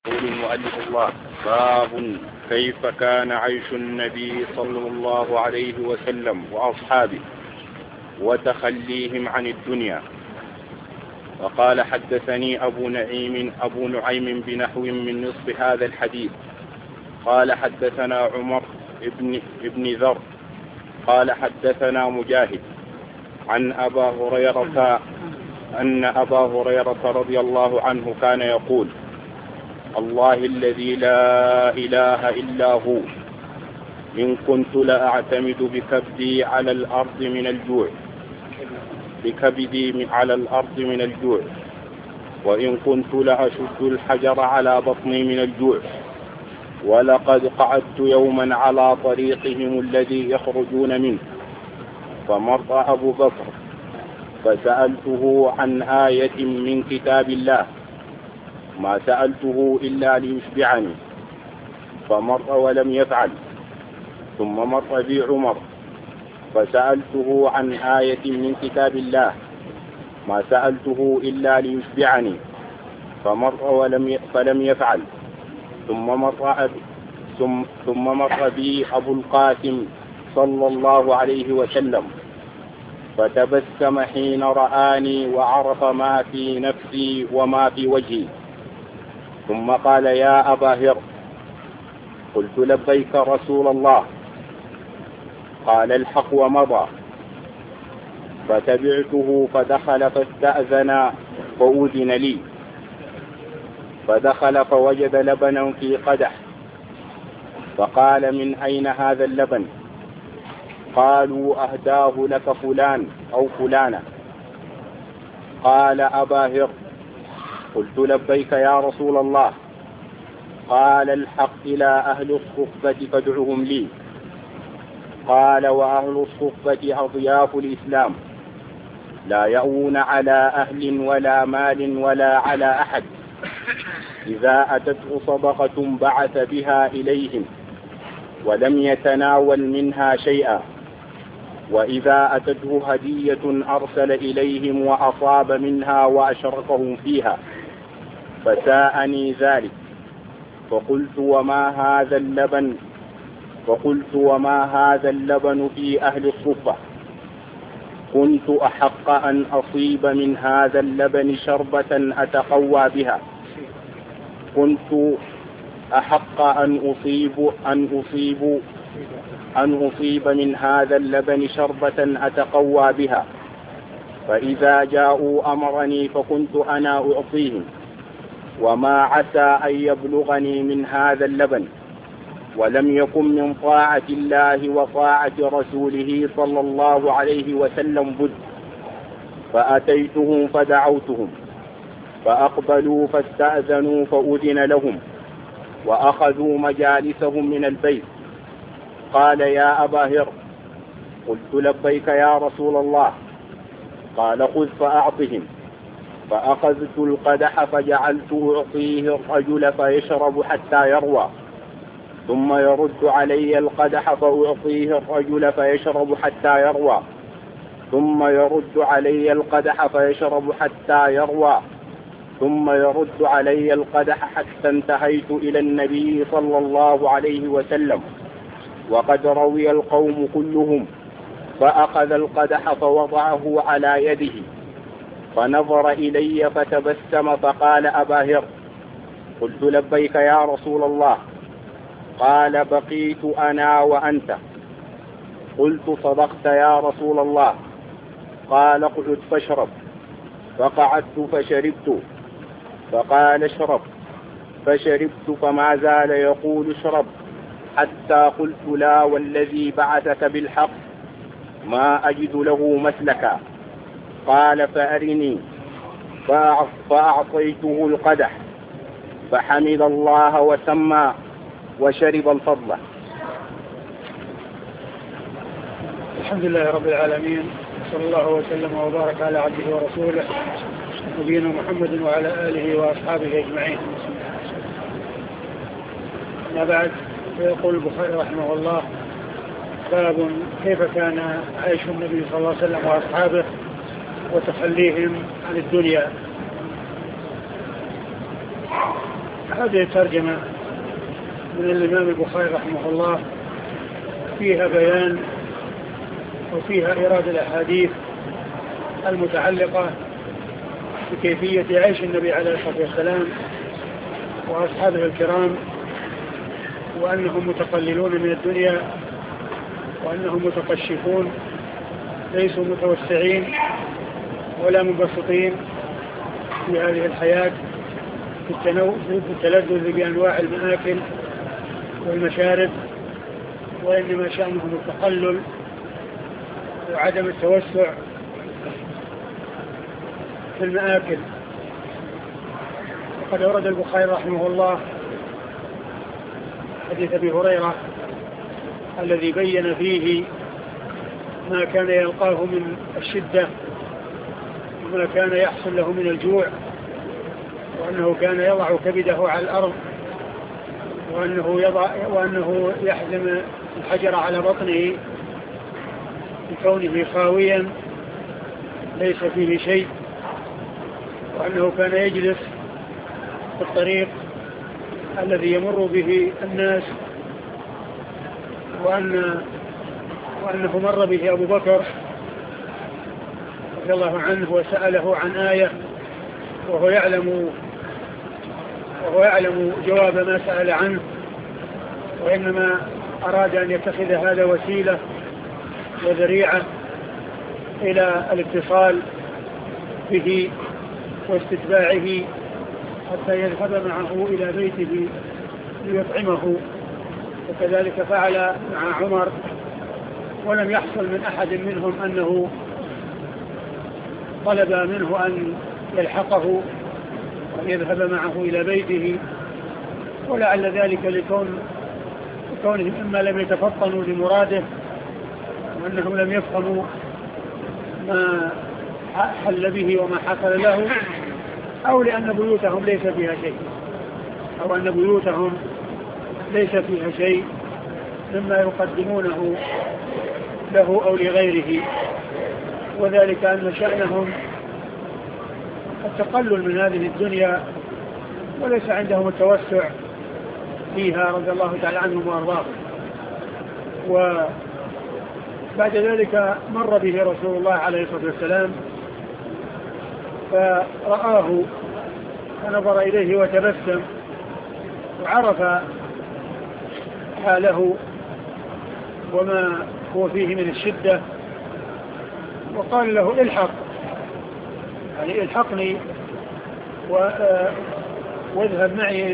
يقول المؤلف الله: باب كيف كان عيش النبي صلى الله عليه وسلم وأصحابه وتخليهم عن الدنيا. وقال: حدثني أبو نعيم بنحو من نصف هذا الحديث. قال: حدثنا عمر ابن ذر قال: حدثنا مجاهد عن أبا هريرة أن أبا هريرة رضي الله عنه كان يقول: الله الذي لا إله إلا هو، إن كنت لأعتمد بكبدي على الأرض من الجوع، وإن كنت لأشد الحجر على بطني من الجوع. ولقد قعدت يوما على طريقهم الذي يخرجون منه، فمر أبو بكر فسألته عن آية من كتاب الله، ما سألته إلا ليشبعني، فمر ولم يفعل. ثم مر بي عمر فسألته عن آية من كتاب الله، ما سألته إلا ليشبعني، فمر فلم يفعل. ثم مر بي أبو القاسم صلى الله عليه وسلم فتبسم حين رآني وعرف ما في نفسي وما في وجهي، ثم قال: يا أبا هر. قلت: لبيك رسول الله. قال: الحق ومضى. فتبعته فدخل فاستأذن فأذن لي، فدخل فوجد لبنا في قدح، فقال: من أين هذا اللبن؟ قالوا: أهداه لك فلان أو فلانة. قال: أبا هر. قلت: لبيك يا رسول الله. قال: الحق إلى أهل الصفة فادعهم لي. قال: وأهل الصفة أضياف الإسلام، لا يأوون على أهل ولا مال ولا على أحد، إذا أتته صدقة بعث بها إليهم ولم يتناول منها شيئا، وإذا أتته هدية أرسل إليهم وأصاب منها وأشركهم فيها، فساءني ذلك. فقلت: وما هذا اللبن في أهل الصفة؟ كنت أحق أن أصيب من هذا اللبن شربة أتقوى بها. من هذا اللبن شربة أتقوى بها، فإذا جاءوا أمرني فكنت أنا أعطيهم، وما عسى أن يبلغني من هذا اللبن، ولم يكن من طاعة الله وطاعة رسوله صلى الله عليه وسلم بد. فأتيتهم فدعوتهم، فأقبلوا فاستأذنوا فأذن لهم، وأخذوا مجالسهم من البيت. قال: يا أبا هر. قلت: لبيك يا رسول الله. قال: خذ فأعطهم. فأخذت القدح فجعلت أعطيه الرجل فيشرب حتى يروى، ثم يرد علي القدح فأعطيه الرجل فيشرب حتى يروى، ثم يرد علي القدح فيشرب حتى يروى، ثم يرد علي القدح حتى انتهيت إلى النبي صلى الله عليه وسلم وقد روي القوم كلهم. فأخذ القدح فوضعه على يده، فنظر إلي فتبسم فقال: أبا هر. قلت: لبيك يا رسول الله. قال: بقيت أنا وأنت. قلت: صدقت يا رسول الله. قال: اقعد فاشرب. فقعدت فشربت. فقال: اشرب. فشربت، فما زال يقول: اشرب، حتى قلت: لا والذي بعثك بالحق ما أجد له مسلكا. قال: فأرني. فأعطيته القدح، فحمد الله وسمى وشرب الفضل. الحمد لله رب العالمين، صلى الله وسلم وبارك على عبده ورسوله نبينا محمد وعلى آله وأصحابه أجمعين. أما بعد، فيقول البخاري رحمه الله: باب كيف كان عيش النبي صلى الله عليه وسلم وأصحابه وتخليهم عن الدنيا. هذه الترجمة من الإمام البخاري رحمه الله فيها بيان وفيها إيراد الأحاديث المتعلقة بكيفية عيش النبي عليه الصلاة والسلام وأصحابه الكرام، وأنهم متقللون من الدنيا، وأنهم متقشفون ليسوا متوسعين ولا منبسطين في هذه الحياة في التلذذ بأنواع المآكل والمشارب، وإنما شأنهم التقلل وعدم التوسع في المآكل. وقد أورد البخاري رحمه الله حديث أبي هريرة الذي بين فيه ما كان يلقاه من الشدة وما كان يحصل له من الجوع، وأنه كان يضع كبده على الأرض، وأنه يحزم الحجر على بطنه بكونه خاويا ليس فيه شيء، وأنه كان يجلس في الطريق الذي يمر به الناس، وأنه مر به أبو بكر رضي الله عنه وسأله عن آية وهو يعلم جواب ما سأل عنه، وإنما أراد أن يتخذ هذا وسيلة وذريعة إلى الاتصال به واستتباعه حتى يذهب معه إلى بيته ليطعمه. وكذلك فعل مع عمر، ولم يحصل من أحد منهم أنه طلب منه أن يلحقه وأن يذهب معه إلى بيته، ولعل ذلك لكونهم إما لم يتفطنوا لمراده، وأنهم لم يفهموا ما حل به وما حصل له، أو لأن بيوتهم ليس فيها شيء مما يقدمونه له أو لغيره، وذلك أن شأنهم التقلل من هذه الدنيا وليس عندهم التوسع فيها رضي الله تعالى عنهم وأرضاهم. وبعد ذلك مر به رسول الله عليه الصلاة والسلام فرآه فنظر إليه وتبسم وعرف حاله وما هو فيه من الشدة، وقال له الحق، يعني الحقني واذهب معي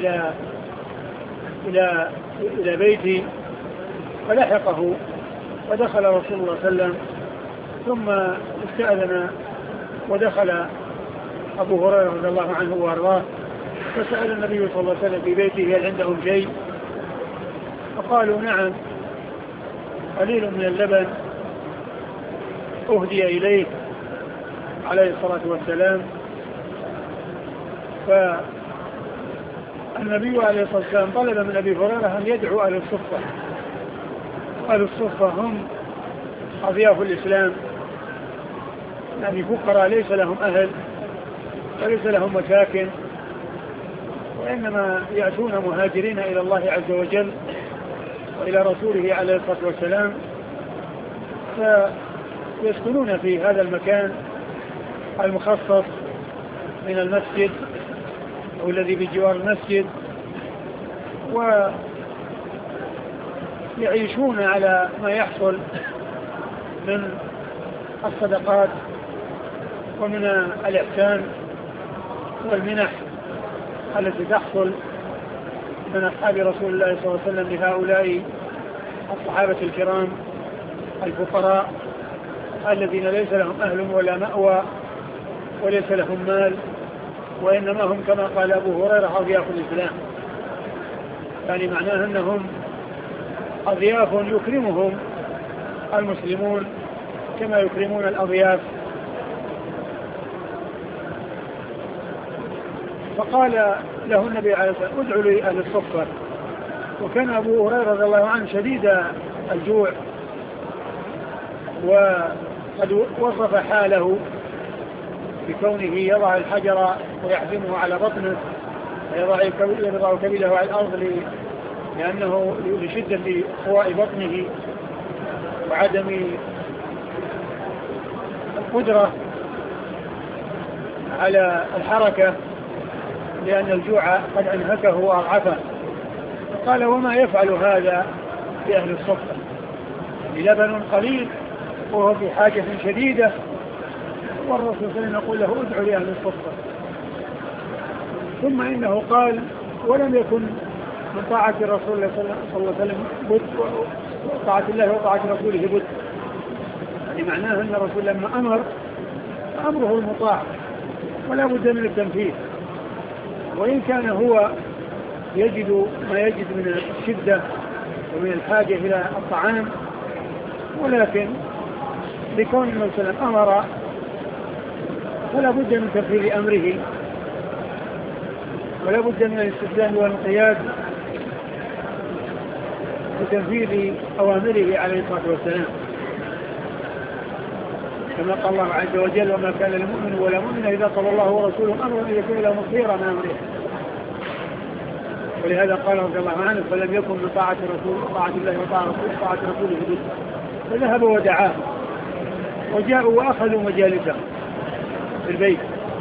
إلى بيتي. فلحقه ودخل رسول الله صلى الله عليه وسلم، ثم استأذن ودخل أبو هريرة رضي الله عنه وأرضاه، فسأل النبي صلى الله عليه وسلم في بيته هل عندهم شيء؟ فقالوا نعم، قليل من اللبن أهدي إليه عليه الصلاة والسلام. فالنبي عليه الصلاة والسلام طلب من أبي هريرة أن يدعو أهل الصفة. أهل الصفة هم أضياف الإسلام، يعني فقراء ليس لهم أهل وليس لهم مساكن، وإنما يأتون مهاجرين إلى الله عز وجل وإلى رسوله عليه الصلاة والسلام، فيسكنون في هذا المكان المخصص من المسجد أو الذي بجوار المسجد، ويعيشون على ما يحصل من الصدقات ومن الإحسان والمنح التي تحصل من أصحاب رسول الله صلى الله عليه وسلم لهؤلاء الصحابة الكرام الفقراء الذين ليس لهم أهل ولا مأوى وليس لهم مال، وإنما هم كما قال أبو هريرة أضياف الإسلام، يعني معناه أنهم أضياف يكرمهم المسلمون كما يكرمون الأضياف. فقال له النبي عليه الصلاة والسلام ادعوا لي أهل الصفة. وكان أبو هريرة رضي الله عنه شديد الجوع، وقد وصف حاله بكونه يضع الحجر ويحزمه على بطنه يضع كبده على الأرض لأنه لشدة قواء بطنه وعدم القدرة على الحركة لأن الجوع قد أنهكه وأضعفه. قال وما يفعل هذا بأهل الصفة؟ للبن قليل وهو في حاجة شديدة، والرسول صلى الله عليه وسلم يقول له ادعو لأهل الصفة. ثم إنه قال ولم يكن من طاعة الرسول صلى الله عليه وسلم بد، وطاعة الله وطاعة رسوله بد، يعني معناه أن الرسول لما أمر أمره المطاع ولا بد من التنفيذ، وإن كان هو يجد ما يجد من الشدة ومن الحاجة إلى الطعام، ولكن لكون النبي صلى الله عليه وسلم أمر فلا بد من تنفيذ أمره ولا بد من الاستسلام والانقياد لتنفيذ أوامره عليه الصلاة والسلام، كما قال الله عز وجل وما كان للمؤمن ولا مؤمن إذا قضى الله ورسوله أمرا أن يكون له خيرا من أمره. ولهذا قال رضي الله عنه فلم يكن من طاعة الله وطاعة رسوله بد، فذهب ودعاه وجاءوا وأخذوا مجالسهم في البيت.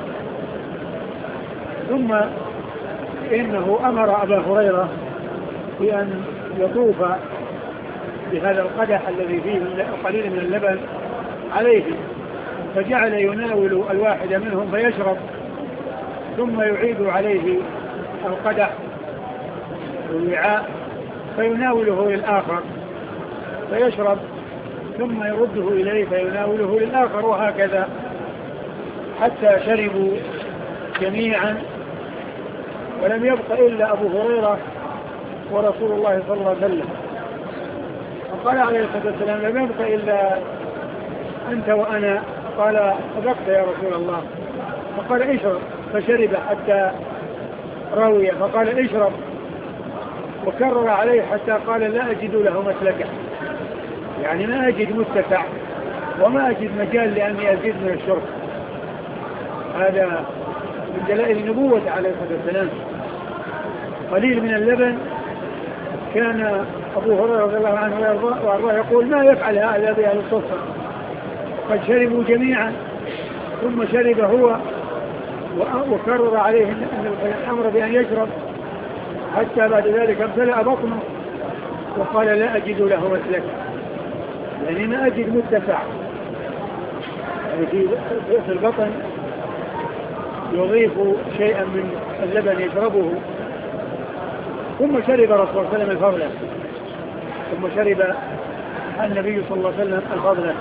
ثم إنه أمر أبا هريرة بأن يطوف بهذا القدح الذي فيه قليل من اللبن عليه، فجعل يناول الواحد منهم فيشرب، ثم يعيد عليه القدح والوعاء فيناوله للآخر فيشرب، ثم يرده إليه فيناوله للآخر، وهكذا حتى شربوا جميعا، ولم يبق إلا أبو هريرة ورسول الله صلى الله عليه وسلم. فقال عليه الصلاة والسلام لم يبق إلا أنت وأنا. قال صدقت يا رسول الله. فقال اشرب، فشرب حتى روي، فقال اشرب، وكرر عليه حتى قال لا أجد له مسلكا، يعني ما أجد متسع وما أجد مجال لأني أزيد من الشرب. هذا من دلائل النبوة عليه الصلاة والسلام. قليل من اللبن كان أبو هريرة رضي الله عنه وأرضاه يقول ما يفعل هذا بأهل الصفة؟ قد شربوا جميعا، ثم شرب هو وكرر عليه الأمر بأن يشرب حتى بعد ذلك امتلأ بطنه وقال لا أجد له مسلك، يعني ما أجد متسع، يعني في البطن يضيف شيئا من اللبن يشربه. ثم شرب رسول الله صلى الله عليه وسلم الفضل، ثم شرب النبي صلى الله عليه وسلم الفضل.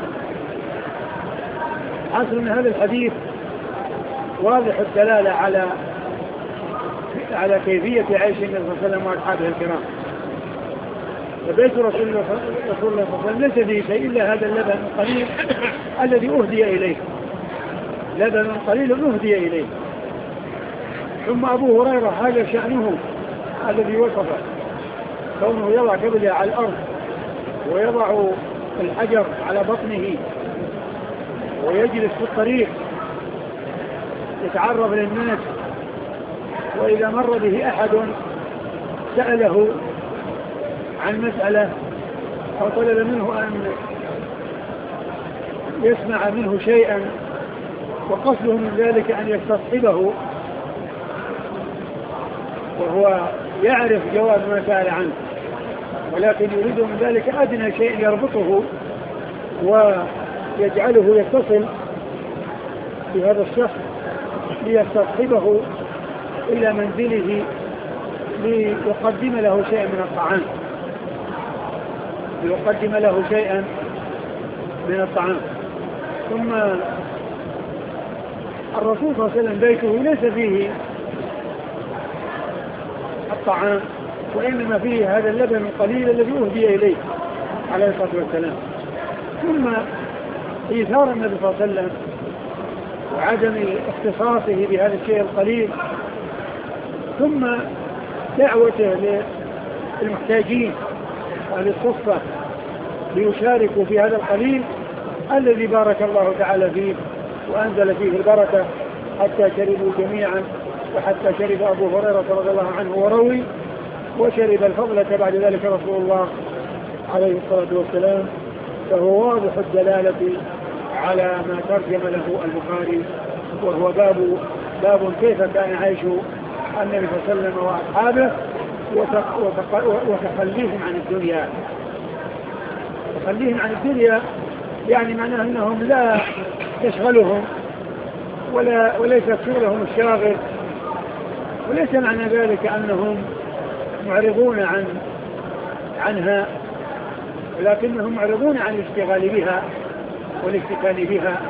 حاصل من هذا الحديث واضح الدلالة على كيفية عيش النبي صلى الله عليه وسلم وأصحابه الكرام. فبيت رسول الله صلى الله عليه وسلم ليس فيه شيء إلا هذا اللبن القليل الذي أهدي إليه، لبن قليل أهدي إليه. ثم أبو هريرة هذا شأنه الذي وصفه، كونه يضع كبده على الأرض ويضع الحجر على بطنه ويجلس في الطريق يتعرف للناس، وإذا مر به أحد سأله عن مسألة أو طلب منه أن يسمع منه شيئا وقصده من ذلك أن يستصحبه وهو يعرف جواب ما سأل عنه، ولكن يريد من ذلك أدنى شيء يربطه ويجعله يتصل بهذا الشخص ليستصحبه إلى منزله ليقدم له شيئا من الطعام، ثم الرسول صلى الله عليه وسلم بيته ليس فيه الطعام، وإنما فيه هذا اللبن القليل الذي أهدي إليه عليه الصلاة والسلام. ثم إيثار النبي صلى الله عليه وسلم وعدم اختصاصه بهذا الشيء القليل، ثم دعوته للمحتاجين وللصفة ليشاركوا في هذا القليل الذي بارك الله تعالى فيه وأنزل فيه البركة حتى شربوا جميعا وحتى شرب أبو هريرة رضي الله عنه وروي، وشرب الفضلة بعد ذلك رسول الله عليه الصلاة والسلام. فهو واضح الدلالة على ما ترجم له البخاري، وهو باب كيف كان عيش النبي صلى الله عليه وسلم وأصحابه وتخليهم عن الدنيا. تخليهم عن الدنيا يعني معناه أنهم لا يشغلهم وليس شغلهم الشاغل، وليس معنى ذلك أنهم معرضون عنها، ولكنهم معرضون عن الاشتغال بها والافتتان بها.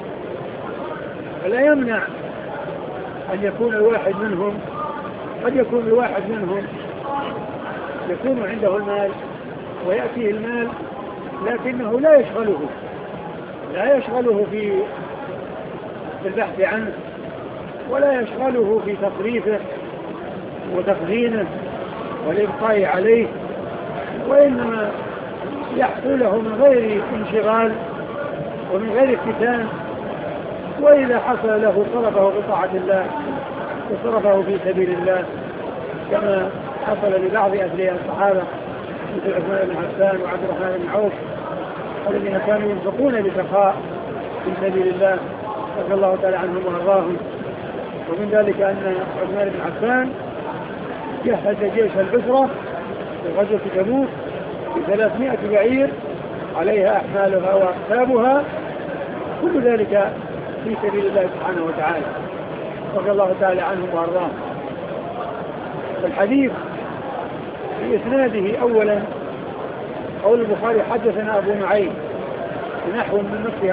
فلا يمنع أن يكون الواحد منهم، قد يكون الواحد منهم يكون عنده المال ويأتيه المال، لكنه لا يشغله في البحث عنه، ولا يشغله في تصريفه وتخزينه والإبقاء عليه، وإنما يحصل له من غير انشغال ومن غير افتتان. وإذا حصل له صرفه بطاعة الله وصرفه في سبيل الله، كما حصل لبعض أثرياء الصحابة مثل عثمان بن عفان وعبد الرحمن بن عوف الذين كانوا ينفقون بسخاء في سبيل الله رضي الله تعالى عنهم وارضاهم. ومن ذلك أن عثمان بن عفان جهز جيش البصرة في غزوة تبوك ب300 بعير عليها أحمالها وأقتابها، كل ذلك في سبيل الله سبحانه وتعالى رضي الله تعالى عنهم وارضاهم. الحديث في إسناده أولا قول البخاري حدثنا أبو نعيم بنحو من نصف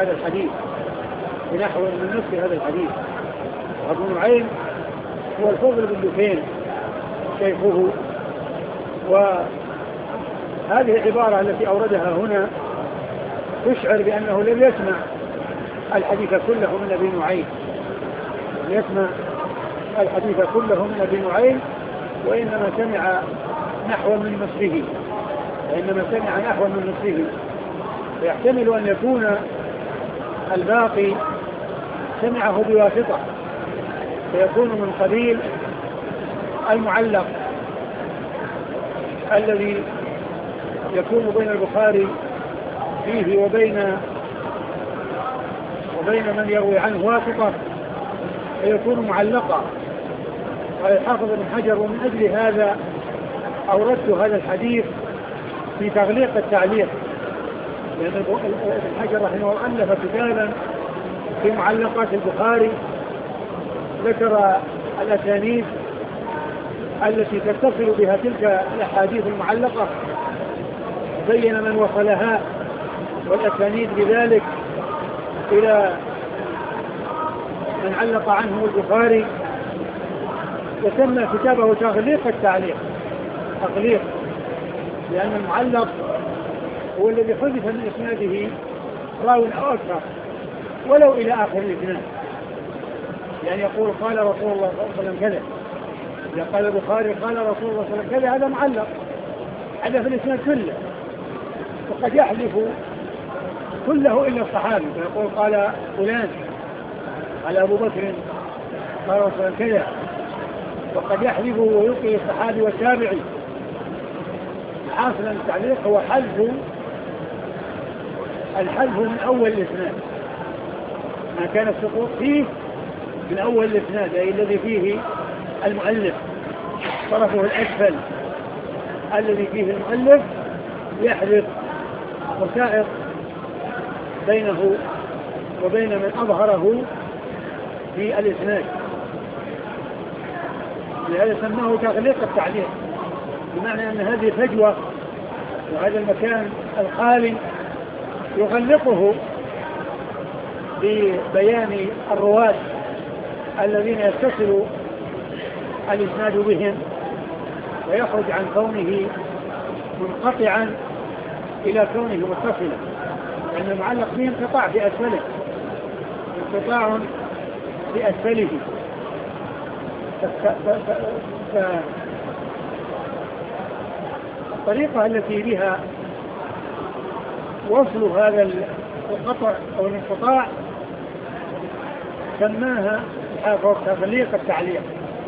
هذا الحديث. أبو نعيم هو الفضل بن دكين شيخه، وهذه العبارة التي أوردها هنا تشعر بأنه لم يسمع الحديث كله من أبي نعيم، وإنما سمع نحو من نصفه، فيحتمل أن يكون الباقي سمعه بواسطة، فيكون من قبيل المعلق الذي يكون بين البخاري فيه وبين من يروي عنه واسطة، فيكون معلقا. قال الحافظ ابن حجر: ومن أجل هذا أوردت هذا الحديث في تغليق التعليق، لأن ابن حجر رحمه الله ألف كتابا في معلقات البخاري، ذكر الأسانيد التي تتصل بها تلك الأحاديث المعلقة، بين من وصلها والأسانيد بذلك إلى من علق عنه البخاري، وسمى كتابه تغليق التعليق، تغليق، لأن المعلق هو الذي حذف من إسناده راو أو أكثر ولو إلى آخر الإسناد، يعني يقول قال رسول الله صلى الله عليه وسلم كذا، إذا قال البخاري قال رسول الله صلى الله عليه وسلم كذا، هذا معلق، هذا في الإسناد كله، وقد يحذف كله إلا الصحابي، فيقول قال فلان قال أبو بكر قال رسول الله كذا، وقد يحذف ويلقي الصحابي والتابعي. حاصل التعليق هو الحذف من أول الإسناد، ما كان السقوط فيه من أول الإسناد، أي الذي فيه المؤلف طرفه الأسفل الذي فيه المؤلف، يحذف وسائط بينه وبين من أظهره في الإسناد، لهذا سماه تغليق التعليق، بمعنى أن هذه فجوة وهذا المكان الخالي يغلقه ببيان الرواة الذين يتصل الإسناد بهم، ويخرج عن كونه منقطعا إلى كونه متصلا، لأن المعلق فيه انقطاع في أسفله. الطريقة التي بها وصل هذا القطع أو الانقطاع سماها تغليق التعليق،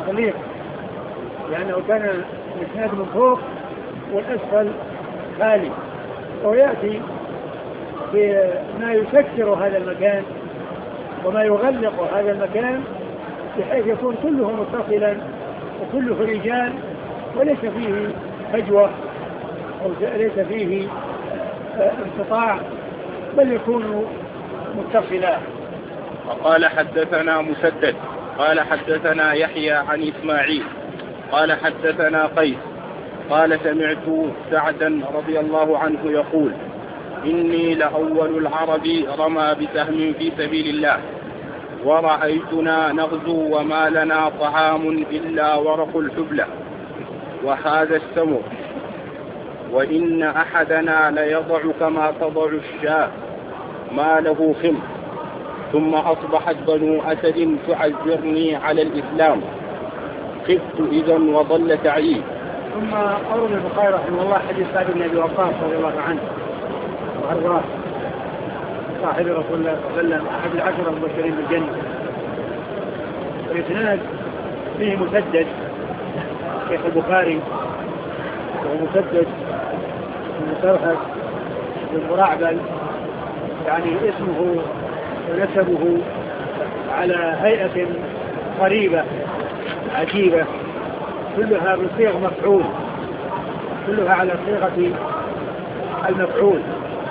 تغليق، لأنه كان الإسناد من فوق والأسفل خالي، ويأتي بما يسكر هذا المكان وما يغلق هذا المكان بحيث يكون كله متصلا وكله رجال وليس فيه فجوة أو ليس فيه انقطاع، بل يكون متصلا. وقال حدثنا مسدد قال حدثنا يحيى عن إسماعيل قال حدثنا قيس قال سمعت سعدا رضي الله عنه يقول إني لأول العرب رمى بسهم في سبيل الله ورأيتنا نغزو وما لنا طعام إلا ورق الحبلة وهذا السمر، وإن أحدنا ليضع كما تضع الشاة ما له خم، ثم أصبحت بنو أسد تعذرني على الإسلام، خفت إذا وضل سعيد. ثم أورد البخاري رحمه الله حديث سعد بن أبي وقاص رضي الله عنه وأرضاه صاحب رسول الله صلى الله عليه وسلم أحد العشرة المبشرين بالجنة، والإسناد فيه مسدد شيخ البخاري، ومسدد بن مسرهد بن مرعبل، يعني اسمه ونسبه على هيئة قريبة عجيبة، كلها بصيغ مفعول، كلها على صيغة المفعول.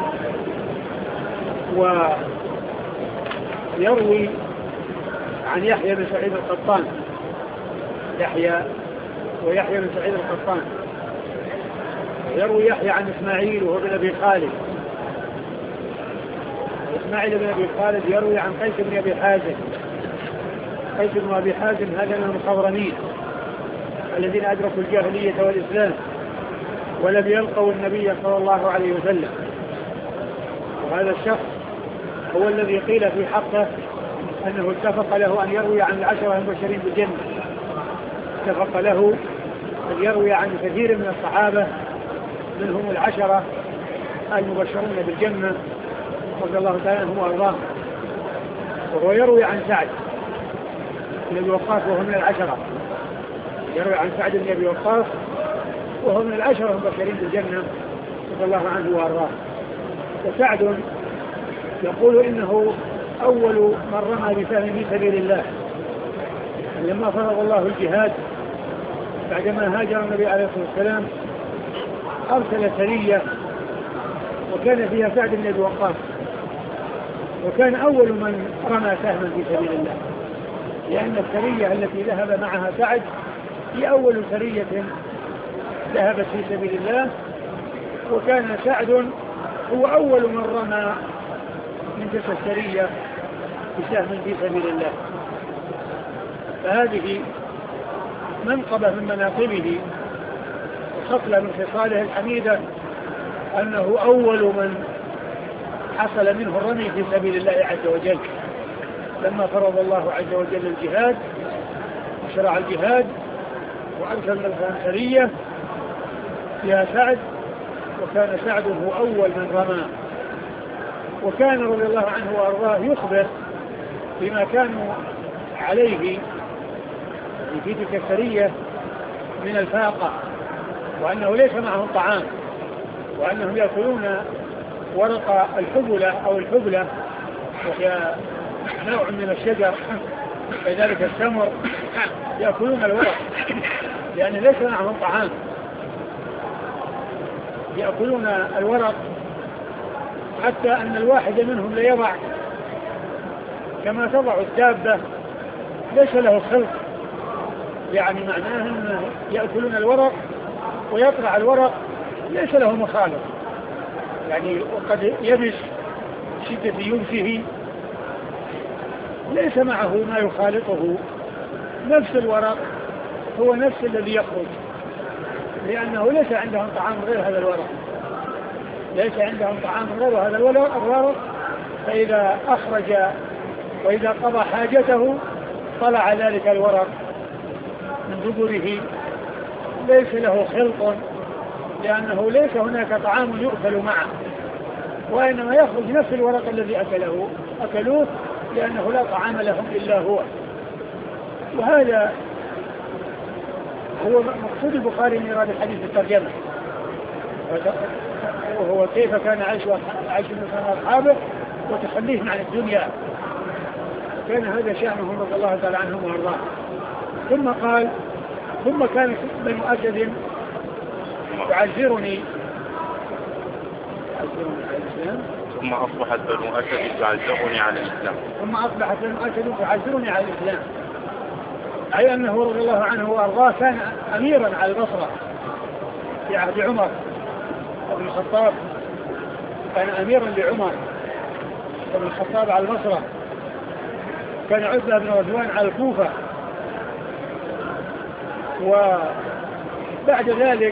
ويروي عن يحيى بن سعيد القطان، ويحيى بن سعيد القطان، يروي يحيى عن إسماعيل وهو بن أبي خالد، إسماعيل بن أبي خالد يروي عن قيس بن أبي حازم، قيس بن أبي حازم هذا من المخضرمين الذين أدركوا الجاهلية والإسلام ولم يلقوا النبي صلى الله عليه وسلم، وهذا الشخص هو الذي قيل في حقه أنه اتفق له أن يروي عن العشرة المبشرين بالجنة، اتفق له أن يروي عن كثير من الصحابة منهم العشرة المبشرون بالجنة رضي الله تعالى عنهم وأرضاهم، وهو يروي عن سعد بن أبي وقاص وهو من العشرة، يروي عن سعد بن أبي وقاص وهو من العشرة المبشرين بالجنة رضي الله عنه وأرضاه. وسعد يقول إنه أول من رمى بسهم في سبيل الله لما فرض الله الجهاد، بعدما هاجر النبي عليه الصلاة والسلام أرسل سرية وكان فيها سعد بن أبي وقاص، وكان أول من رمى سهما في سبيل الله، لأن السرية التي ذهب معها سعد هي أول سرية ذهبت في سبيل الله، وكان سعد هو أول من رمى من تلك السرية بسهم في سبيل الله. فهذه منقبة من مناقبه وخصلة من خصاله الحميدة أنه أول من حصل منه الرمي في سبيل الله عز وجل، لما فرض الله عز وجل الجهاد وشرع الجهاد وأرسل السرية فيها سعد، وكان سعد هو أول من رمى. وكان رضي الله عنه وأرضاه يخبر بما كانوا عليه في تلك السرية من الفاقة، وأنه ليس معهم طعام، وأنهم يأكلون ورق الحبلة أو الحبلة، وهي نوع من الشجر كذلك التمر، يأكلون الورق لأن ليس معهم طعام، يأكلون الورق، حتى أن الواحد منهم ليضع كما تضع الدابة، ليس له خلق، يعني معناه أن يأكلون الورق ويطلع الورق ليس له مخالط، يعني وقد يبس شدة يبسه ليس معه ما يخالطه، نفس الورق هو نفس الذي يخرج، لأنه ليس عندهم طعام غير هذا الورق، ليس عندهم طعام غير هذا الورق، فإذا أخرج وإذا قضى حاجته طلع ذلك الورق من دبره، ليس له خلق، لأنه ليس هناك طعام يؤكل معه، وإنما يخرج نفس الورق الذي أكلوه، لأنه لا طعام لهم إلا هو. وهذا هو مقصود البخاري من إيراد الحديث بالترجمة، وهو كيف كان عيش أصحابه وتخليهم عن الدنيا، كان هذا شأنهم رضي الله تعالى عنهم وارضاهم. ثم قال ثم كان بنو أسد يعذرني على الإسلام، ثم أصبحت بنو أسد تعذرني على الإسلام، ثم أصبحت بنو أسد تعذرني على الإسلام، أي أنه رضي الله عنه وأرضاه كان أميرا على البصرة في عهد عمر بن الخطاب، كان أميرا لعمر بن الخطاب على البصرة، كان عتبة بن رضوان على الكوفة. وبعد ذلك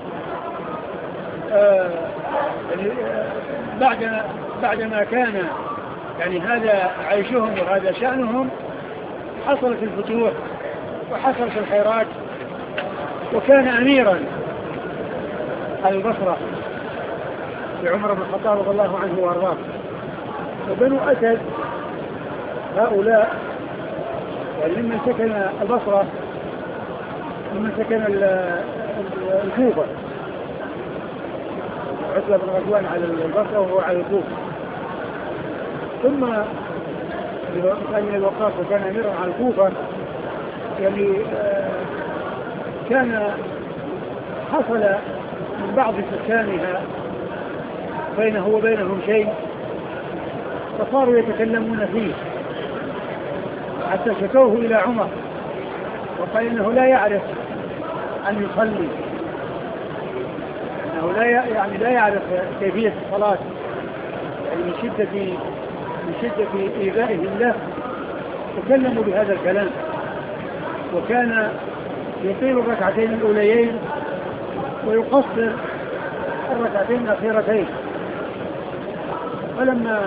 بعدما كان يعني هذا عيشهم وهذا شأنهم، حصلت الفتوح وحصلت الخيرات، وكان أميرا على البصرة لعمر بن الخطاب رضي الله عنه وارضاه. وبنو أسد هؤلاء ممن سكن البصرة، ممن سكن الكوفة، عتبة بن رضوان على البصرة وهو على الكوفة، ثم من الوقاص وكان أميرا على الكوفة. يعني كان حصل من بعض سكانها بينه وبينهم شيء، فصاروا يتكلمون فيه حتى شكوه إلى عمر، وقال إنه لا يعرف أن يصلي، إنه لا يعرف كيفية الصلاة، يعني من شدة إيذائهم له تكلموا بهذا الكلام. وكان يطيل الركعتين الأوليين ويقصر الركعتين الأخيرتين. فلما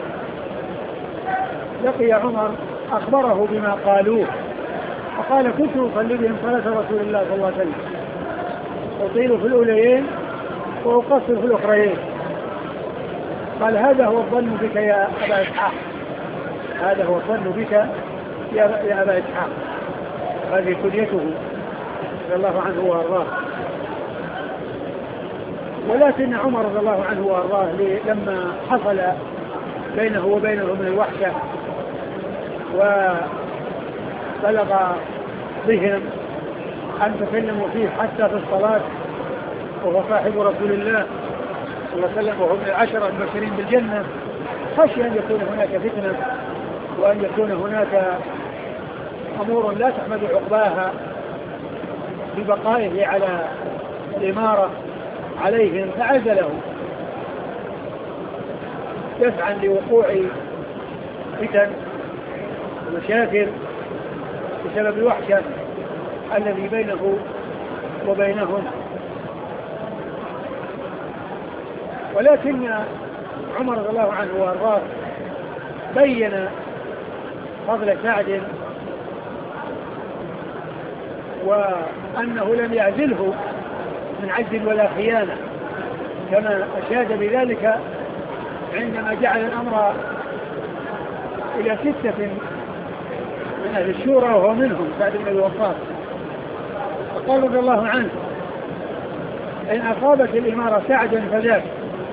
لقي عمر أخبره بما قالوه، فقال كنت أصلي بهم صلاة رسول الله صلى الله عليه وسلم، أطيل في الأوليين وأقصر في الأخرين. قال هذا هو الظن بك يا أبا إسحاق، هذا هو الظن بك يا أبا إسحاق، هذه كنيته رضي الله عنه وارضاه. ولكن عمر رضي الله عنه وارضاه لما حصل بينه وبينهم من الوحشة وبلغ بهم أن تكلموا فيه حتى في الصلاة، وهو صاحب رسول الله صلى الله عليه وسلم وهو من العشرة المبشرين بالجنة، خشي أن يكون هناك فتنة وأن يكون هناك أمور لا تحمد عقباها ببقائه على الإمارة عليهم، فعزلهم دفعا لوقوع فتن ومشاكل بسبب الوحشة الذي بينه وبينهم. ولكن عمر رضي الله عنه وارضاه بين فضل سعد وأنه لم يعزله من عجز ولا خيانة، كما أشاد بذلك عندما جعل الأمر إلى 6 من أهل الشورى وهو منهم سعد بن أبي وقاص، فقال رضي الله عنه إن أصابت الإمارة سعدا فذاك،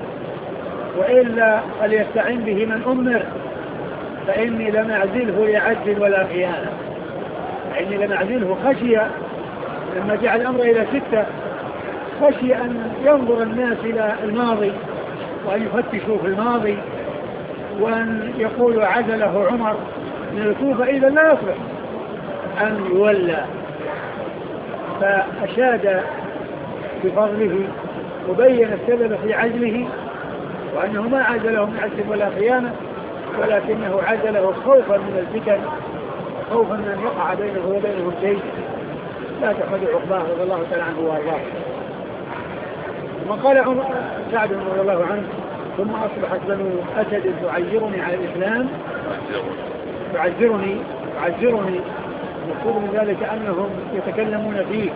وإلا فليستعن به من أمر، فإني لم أعزله لعجز ولا خيانة، فإني لم أعزله خشية لما جعل الأمر إلى 6 خشي أن ينظر الناس إلى الماضي وأن يفتشوا في الماضي وأن يقولوا عزله عمر من الكوفة إذا لا يصلح أن يولى. فأشاد بفضله وبين السبب في عزله، وأنه ما عزله من عزل ولا خيانة، ولكنه عزله خوفا من الفتن، خوفا من أن يقع بينه وبينهم شيء لا تحمد عقباه رضي الله تعالى عنه وارضاه. وقال سعد رضي الله عنه ثم أصبحت بنو أسد تعيرني على الإسلام، تعذرني يقول من ذلك أنهم يتكلمون فيه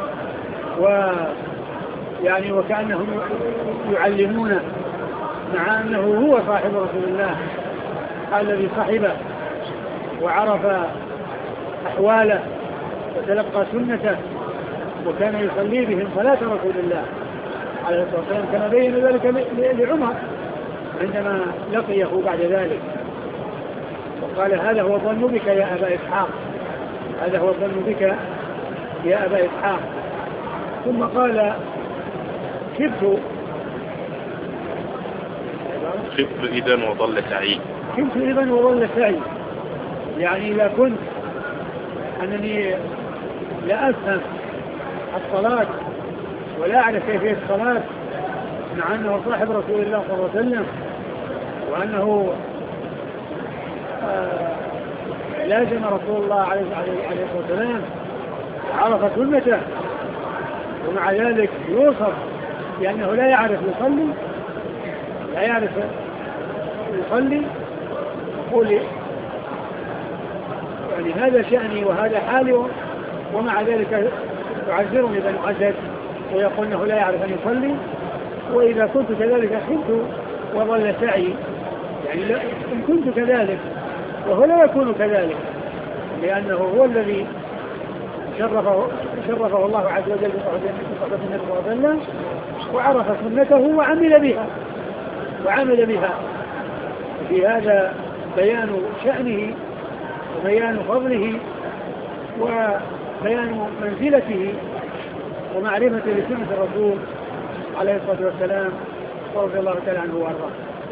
ويعني وكأنهم يعلمونه، مع أنه هو صاحب رسول الله الذي صحبه وعرف أحواله وتلقى سنته وكان يصلي بهم صلاة رسول الله عليه الصلاة والسلام، كما بين ذلك لعمر عندما لقيه بعد ذلك وقال هذا هو الظن بك يا أبا إسحاق، هذا هو الظن بك يا أبا إسحاق. ثم قال خبت إذن وظل سعيد، خبت إذن وظل سعيد، يعني إذا كنت أنني لا أفهم الصلاة ولا أعرف كيفية الصلاة مع أنه صاحب رسول الله صلى الله عليه وسلم وأنه لازم رسول الله عليه الصلاة والسلام عرف سنته، ومع ذلك يوصف بأنه لا يعرف يصلي، لا يعرف يصلي، يقول يعني هذا شأني وهذا حالي، ومع ذلك يعذرني بن عزد ويقول انه لا يعرف ان يصلي. واذا كنت كذلك خبت وظل سعي، يعني ان كنت كذلك وهو لا يكون كذلك، لانه هو الذي شرفه الله عز وجل بصحبة النبي صلى الله عليه وسلم وعرف سنته وعمل بها. في هذا بيان شأنه وبيان فضله وبيان منزلته ومعرفة لسنة الرسول عليه الصلاة والسلام ورضي الله تعالى عنه وارضاه.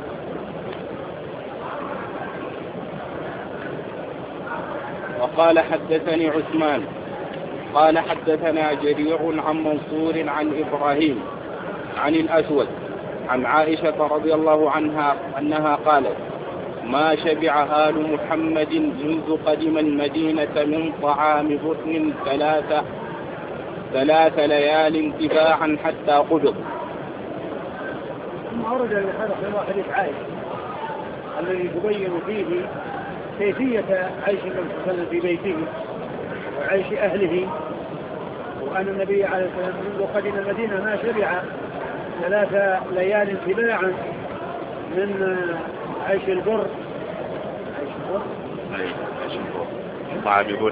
وقال حدثني عثمان قال حدثنا جرير عن منصور عن إبراهيم عن الأسود عن عائشة رضي الله عنها أنها قالت ما شبع آل محمد منذ قدم المدينة من طعام بطن ثلاث ليال تباعا حتى قبض. ثم أورد هذا حديث عائشة الذي تبين فيه كيفية عيش النبي صلى الله عليه وسلم في بيته وعيش أهله، وأن النبي عليه الصلاة والسلام منذ قدم المدينة ما شبع 3 ليال تباعا من عيش البر من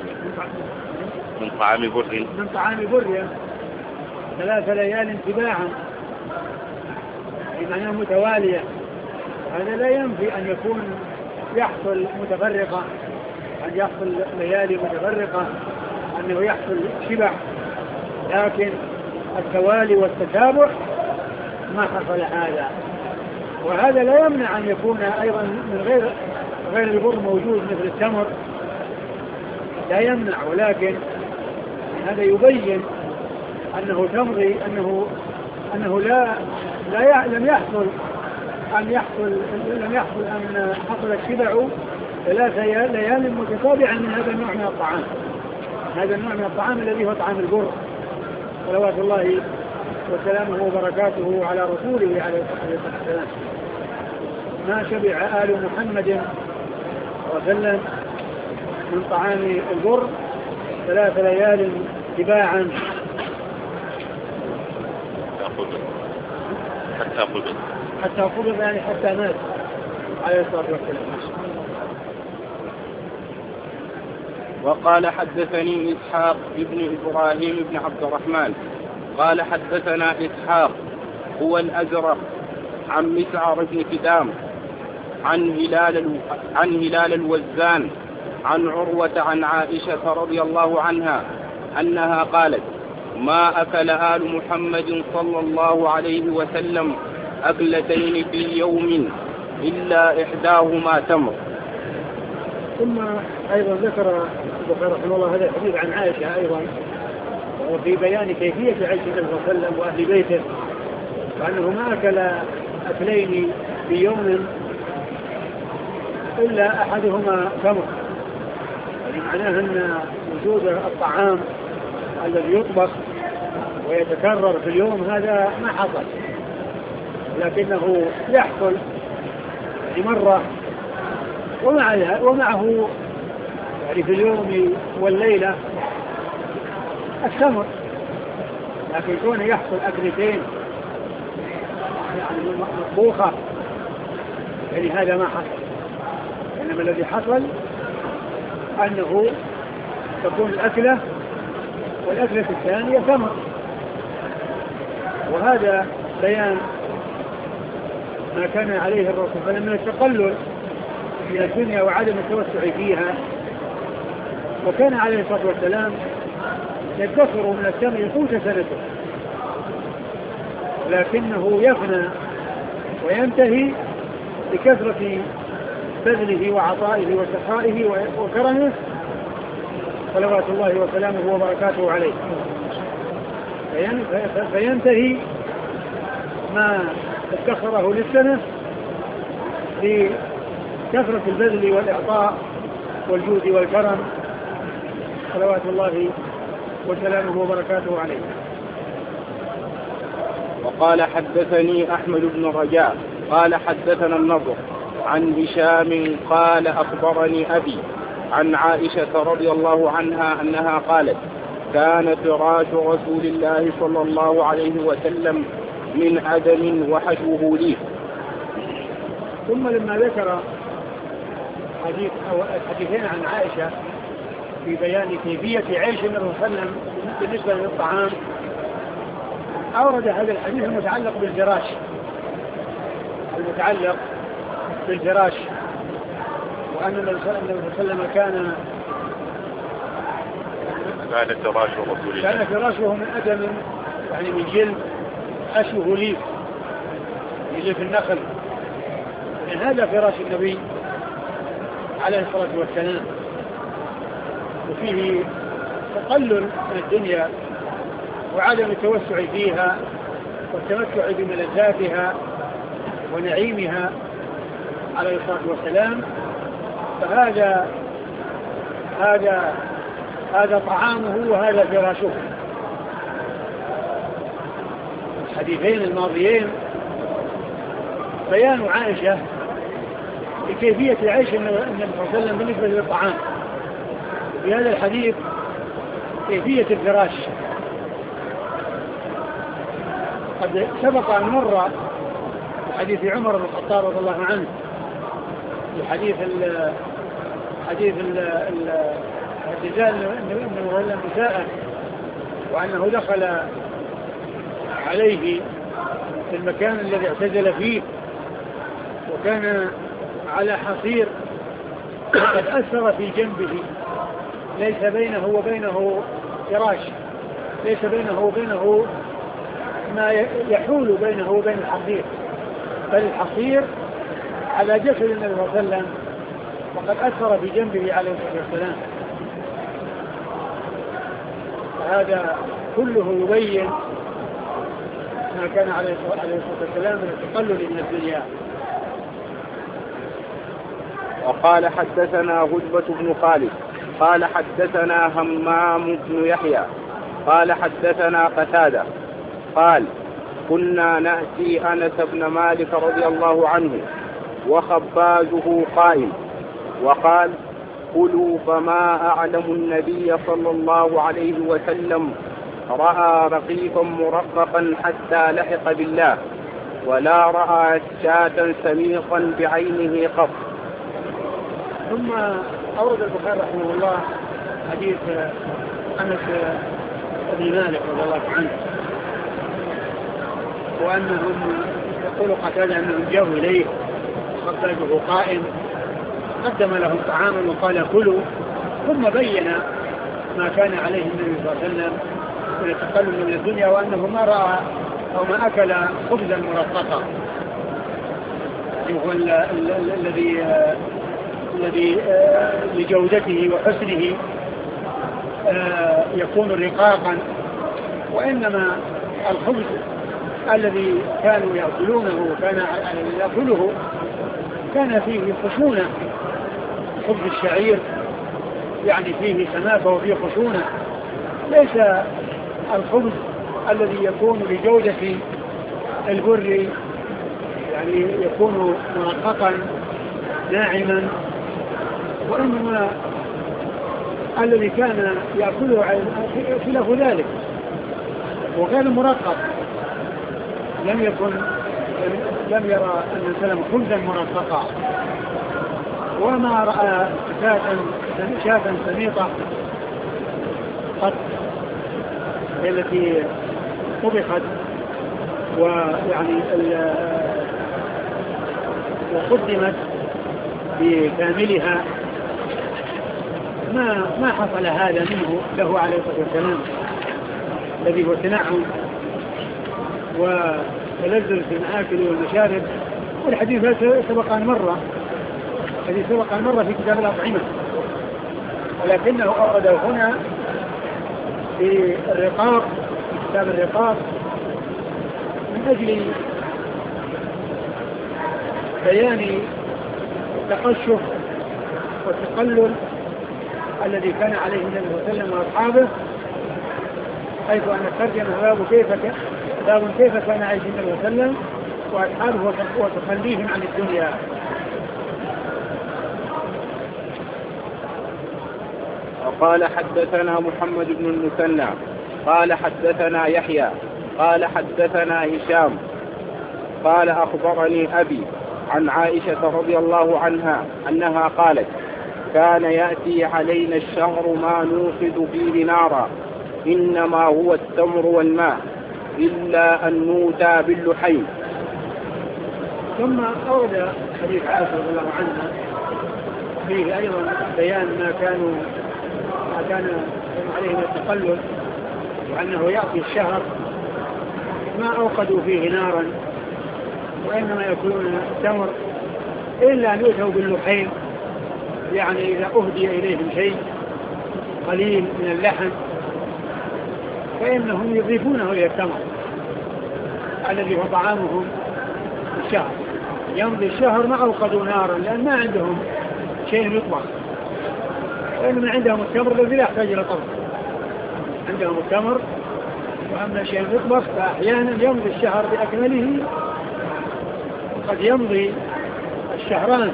طعام بر 3 ليال تباعا، بمعنى متوالية. هذا لا ينفي أن يكون يحصل متفرقة، أن يحصل ليالي متفرقة، أنه يحصل شبع، لكن التوالي والتتابع ما حصل هذا. وهذا لا يمنع أن يكون أيضا من غير البر موجود مثل التمر، لا يمنع، ولكن هذا يبين أنه تمضي أنه لم يحصل أن حصل الشبع 3 ليال متتابعا من هذا النوع من الطعام، هذا النوع من الطعام الذي هو طعام البر، صلوات الله وسلامه وبركاته على رسوله عليه الصلاة والسلام. ما شبع آل محمد وسلم من طعام البر 3 ليال تباعا حتى قبض، يعني حتى مات عليه الصلاة والسلام. وقال حدثني إسحاق ابن إبراهيم بن عبد الرحمن قال حدثنا إسحاق هو الأزرق عن مسعر بن كدام عن هلال الوزان عن عروة عن عائشة رضي الله عنها أنها قالت ما أكل آل محمد صلى الله عليه وسلم أكلتين في يوم إلا إحداهما تمر. ثم أيضا ذكر البخاري رحمه الله هذا الحديث عن عائشة أيضا، وفي بيان كيفية عيش النبي صلى الله عليه وسلم وأهل بيته، وأنه ما أكل أكلين في يوم إلا أحدهما تمر، يعني معناه أن وجود الطعام الذي يطبخ ويتكرر في اليوم هذا ما حصل، لكنه يحصل مرة ومعه يعني في اليوم والليلة التمر، لكن كونه يحصل أكلتين يعني مطبوخة يعني هذا ما حصل. إنما الذي حصل أنه تكون الأكلة والأكلة الثانية تمر. وهذا بيان ما كان عليه الرسول صلى الله عليه وسلم من التقلل من الدنيا وعدم التوسع فيها. وكان عليه الصلاة والسلام يدخر من التمر قوت سنته، لكنه يفنى وينتهي بكثرة بذله وعطائه وسخائه وكرمه صلوات الله وسلامه وبركاته عليه، فينتهي ما ادخره للسنة بكثرة البذل والإعطاء والجود والكرم صلوات الله وسلامه وبركاته عليه. وقال حدثني أحمد بن رجاء قال حدثنا النضر عن هشام قال أخبرني أبي عن عائشة رضي الله عنها أنها قالت كان فراش رسول الله صلى الله عليه وسلم من أدم وحشوه ليف. ثم لما ذكر حديث أو الحديثين عن عائشة في بيان كيفية عيش النبي صلى الله عليه وسلم بالنسبة للطعام، أورد هذا الحديث المتعلق بالفراش، وأن النبي صلى الله عليه وسلم كان فراشه من أدم، يعني من جلد أشوه ليف، يجي في النخل. يعني هذا فراش النبي عليه الصلاة والسلام، وفيه تقلل من الدنيا وعدم التوسع فيها والتمتع بملذاتها ونعيمها عليه الصلاة والسلام. فهذا طعامه وهذا فراشه. الحديثين الماضيين بيان عائشة بكيفية عيش النبي صلى الله عليه وسلم بالنسبة للطعام، في هذا الحديث كيفية الفراش. قد سبق أن مر حديث عمر بن الخطاب رضي الله عنه، في حديث اعتزال النساء، وأنه دخل عليه في المكان الذي اعتزل فيه وكان على حصير وقد أثر في جنبه، ليس بينه وبينه فراش، ليس بينه وبينه ما يحول بينه وبين الحصير، بل الحصير على جسد النبي صلى الله عليه وسلم وقد أثر في جنبه عليه الصلاة والسلام. هذا كله يبين ما كان عليه الصلاة والسلام من التقلل من الدنيا. وقال حدثنا هدبة بن خالد قال حدثنا همام بن يحيى قال حدثنا قتادة قال كنا نأتي أنس بن مالك رضي الله عنه وخبازه قائم وقال كلوا فما أعلم النبي صلى الله عليه وسلم رأى رقيقا مرققا حتى لحق بالله ولا رأى شاة سميقا بعينه قط. ثم أورد البخاري رحمه الله حديث أنس بن مالك رضي الله عنه، وأنهم يقول قتادة أنهم جاءوا إليه خبازه قائم قدم لهم طعاما وقال كلوا، ثم بين ما كان عليه النبي صلى الله عليه وسلم من التقلل من الدنيا، وأنه ما رأى أو ما أكل خبزا مرققا، وهو الذي لجودته وحسنه يكون رقاقا، وإنما الخبز الذي كانوا يأكلونه وكان يأكله كان فيه خشونة، خبز الشعير يعني فيه سماكة وفيه خشونة، ليس الخبز الذي يكون لجودة البر يعني يكون مرققا ناعما، وإنما الذي كان يأكله خلاف ذلك وكان مرقق، لم يرى أن سلم خبزا مرققا، وما رأى شاة سميطة قط. التي طبخت ويعني وقدمت بكاملها، ما حصل هذا منه له عليه الصلاة والسلام، الذي هو تنعم وتلذذ في المآكل والمشارب. والحديث سبق أن مر في كتاب الأطعمة، ولكنه أورده هنا في الرقاق، كتاب الرقاق، من أجل بيان التقشف والتقلل الذي كان عليه النبي صلى الله عليه وسلم وأصحابه، حيث أن الترجمة باب كيف كان عايش النبي صلى الله عليه وسلم وأصحابه وتخليهم عن الدنيا. وقال حدثنا محمد بن المثنى قال حدثنا يحيى قال حدثنا هشام قال أخبرني أبي عن عائشة رضي الله عنها أنها قالت: كان يأتي علينا الشهر ما نوقد فيه نارا، إنما هو التمر والماء إلا أن نوتى باللحيم. ثم أورد حديث عائشة رضي الله عنها فيه أيضا بيان ما كان عليه من التقلل، وأنه يأتي الشهر ما أوقدوا فيه نارا، وإنما يأكلون التمر إلا أن يؤتوا باللحيم، يعني إذا أهدي إليهم شيء قليل من اللحم فإنهم يضيفونه إلى التمر الذي هو طعامهم في الشهر. يمضي الشهر ما أوقدوا نارا لأن ما عندهم شيء يطبخ، وإنما عندهم التمر الذي لا يحتاج إلى طبخ، عندهم التمر. وأما شيء يطبخ فأحيانا يمضي الشهر بأكمله، قد يمضي الشهران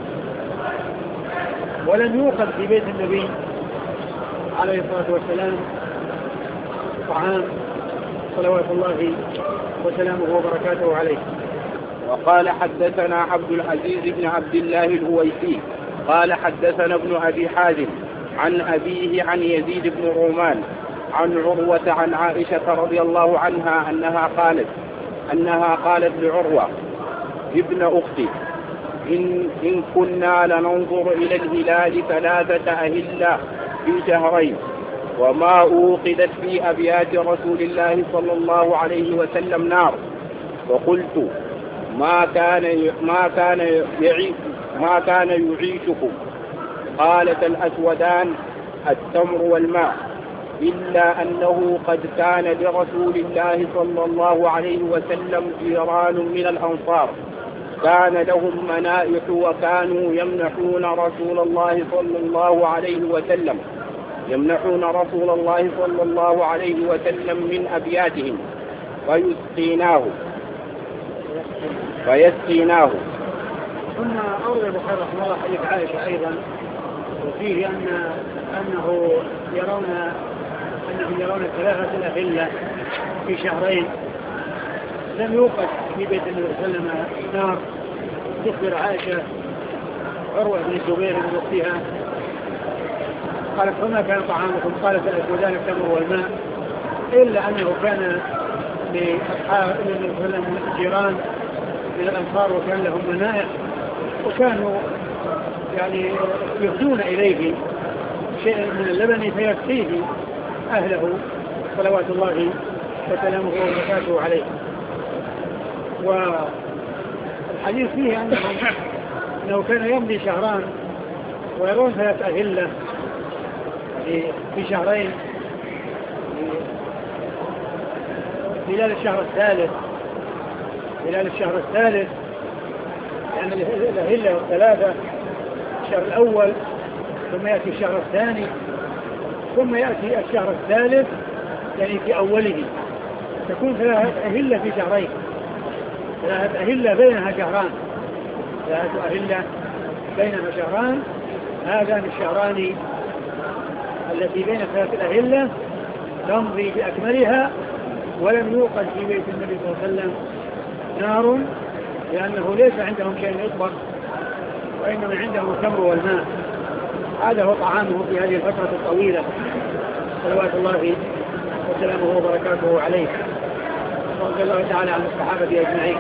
ولم يوقد في بيت النبي عليه الصلاة والسلام طعام صلوات الله وسلامه وبركاته عليه. وقال حدثنا عبد العزيز بن عبد الله الهويسي قال حدثنا ابن أبي حازم عن أبيه عن يزيد بن رومان عن عروة عن عائشة رضي الله عنها أنها قالت لعروة ابن أختي: إن كنا لننظر إلى الهلال 3 أهلة في شهرين، وما أوقدت في أبيات رسول الله صلى الله عليه وسلم نار. وقلت: ما كان يعيشكم؟ قالت: الأسودان التمر والماء، إلا أنه قد كان لرسول الله صلى الله عليه وسلم جيران من الأنصار كان لهم منائح، وكانوا يمنحون رسول الله صلى الله عليه وسلم من أبياتهم فيسقيناه. ثم أورد البخاري رحمه الله حديث عائشة أيضا، وفيه أنهم يرون 3 أهلة في شهرين لم يوقد في بيت النبي صلى الله عليه وسلم نار. تخبر عائشة عروة بن الزبير من أختها قالت: فما كان طعامكم؟ قالت: الأسودان التمر والماء، إلا أنه كان لأصحاب النبي صلى الله عليه وسلم جيران من الأنصار وكان لهم منائح، وكانوا يعني يهدون إليه شيء من اللبن فيكفيه أهله صلوات الله وسلامه وبركاته عليه. والحديث فيه أنه كان يمضي شهران ويرون 3 أهلة في شهرين، خلال الشهر الثالث، يعني الأهلة 3: الشهر الأول، ثم يأتي الشهر الثاني، ثم يأتي الشهر الثالث، يعني في أوله تكون 3 أهلة في شهرين، 3 أهلة بينها شهران، 3 أهلة بينها شهران. هذان الشهران التي بين 3 الأهلة تمضي بأكملها، ولم يوقد في بيت النبي صلى الله عليه وسلم نار، لأنه ليس عندهم شيء يطبخ، وإنما عندهم التمر والماء. هذا هو طعامه في هذه الفترة الطويلة صلوات الله وسلامه وبركاته عليه، ورضي الله تعالى عن الصحابة أجمعين.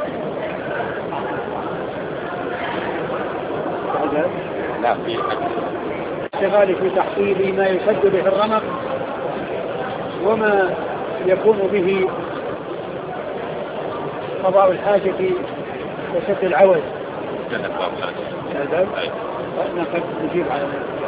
لا في اشتغال في تحصيل ما يشد به الرمق وما يكون به قضاء الحاجة وسد العوز. قد نجيب على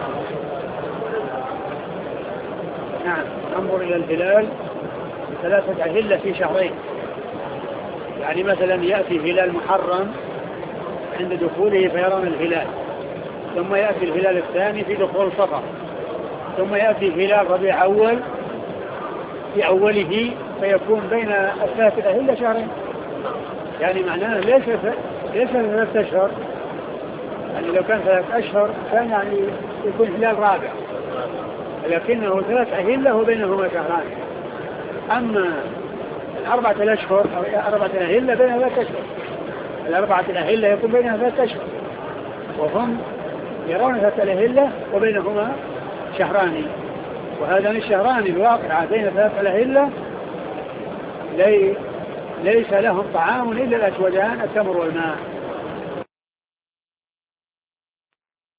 نعم. انظر إلى الهلال 3 أهلة في شهرين، يعني مثلا يأتي هلال محرم عند دخوله فيرون الهلال، ثم يأتي الهلال الثاني في دخول صفر، ثم يأتي هلال ربيع أول في أوله فيكون بين 3 أهلة شهرين، يعني معناه ليس 3 أشهر، يعني لو كان 3 أشهر كان يعني يكون هلال رابع، لكنه 3 أهلة وبينهما شهران. أما 4 أشهر أو 4 أهلة بينها 3 أشهر، 4 أهلة يكون بينها 3 أشهر، وهم يرون 3 أهلة وبينهما شهران، وهذان الشهران الواقع بين 3 أهلة ليس لهم طعام إلا الأسودان التمر والماء.